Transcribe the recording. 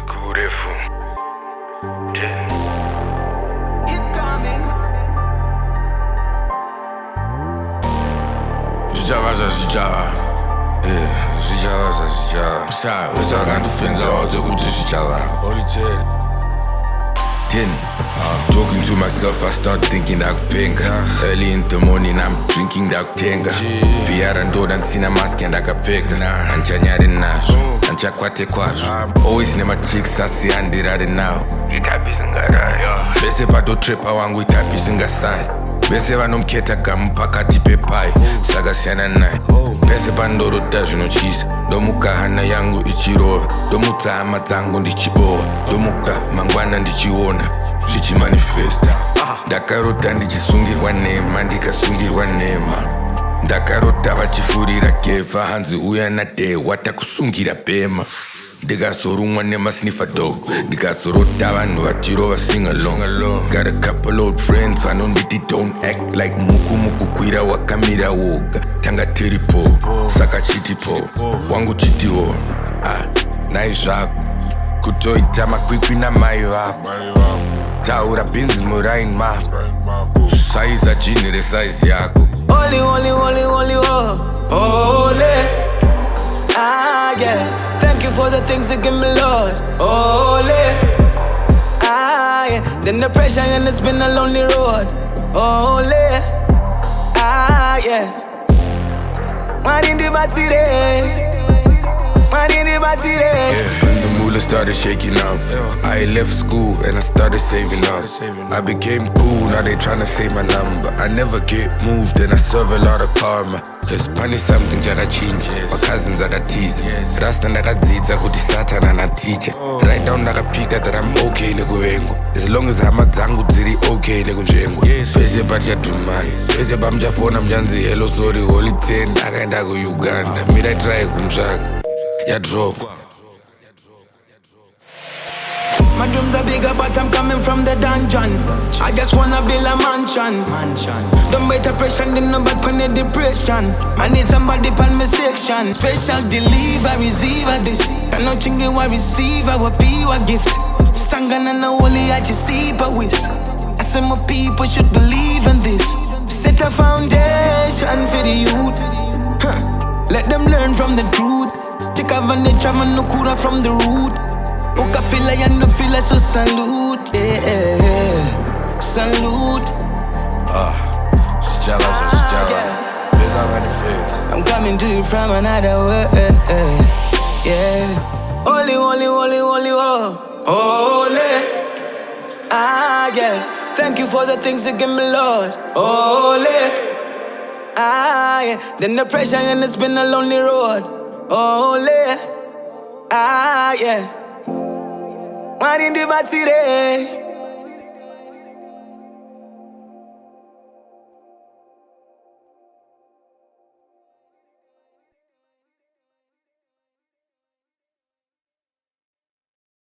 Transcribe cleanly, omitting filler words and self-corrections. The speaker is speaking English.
Kurefu. Ten. Zijawa. Zijawa. Bese abantu fenza wazi ukuthi zijawa. Only 10. Talking to myself, I start thinking dakuphenga. Early in the morning, I'm drinking dakuthenga. Biyara ndoda ngisina mask and akapheka. Anjanyari nazo, anjakwate kwazo. Always nema chicks asiyandirare nawo. Itapi singarayo. Bese batotrapper wangu itapi singasali. Bese vanomuketa gamu pakati pepai. Saka siyana naye. Bese pandorota zvinotyisa. Ndomuka hana yangu ichirova. Ndomutsa hama dzangu ndichibowa. Ndomuka mangwana ndichiona zvichimanifesta. Ndakarota ndichisungirwa nhema ndikasungirwa nhema. Ndakarota vachifurira gefa hanzi uya nadehwa takusungira bhema. Ndikazorumwa nemasniffer dog. Ndikazorota vanhu vatirova sing along. Got a couple old friends vanonditi don't act like muku kwira wakamira woga. Tanga tiripo saka chitipo wangu chitiwo naizvako kutoita makwikwi namai vako. Taura bhinzi muraini mako. Saiza jini resaizi yako. Ole yeah. Thank you for the things you give me, Lord. Ole yeah. Then the pressure and it's been a lonely road. Ole yeah. Marindi batire. When the moolah started shaking up, I left school and I started saving up. I became cool, now they tryna say my number. I never get moved and I serve a lot of karma. Cause pani something jaka change, my cousins aka tease. Rasta ndakadzidza kuti satana na teacher. Right down ndakapika that I'm okay nekuvengo. As long as hama dzangu dziri okay nekunzvengo. Pese pachatumani, pese pamuchafona mchanzi hello sorry holy 10. Akaenda ku Uganda, mira try kumtsvaka. Yeah, drop. My dreams are bigger, but I'm coming from the dungeon. I just wanna build a mansion. Don't wait a pressure, then no bad kind of depression. I need somebody on my section. Special deliver, receiver this. I know think you will receive our pure gift. Sangana na woli I just see but wish. I say more people should believe in this. Set a foundation for the youth. Let them learn from the truth. Take advantage of no cura from the root. Uka feel and no feel so salute. Yeah. Salute. Zijawa. Beza manifest. I'm coming to you from another world. Yeah. Ole. Yeah. Thank you for the things you give me, Lord. Ole. Yeah. Then the pressure and it's been a lonely road. Ole, yeah. Marindi batire.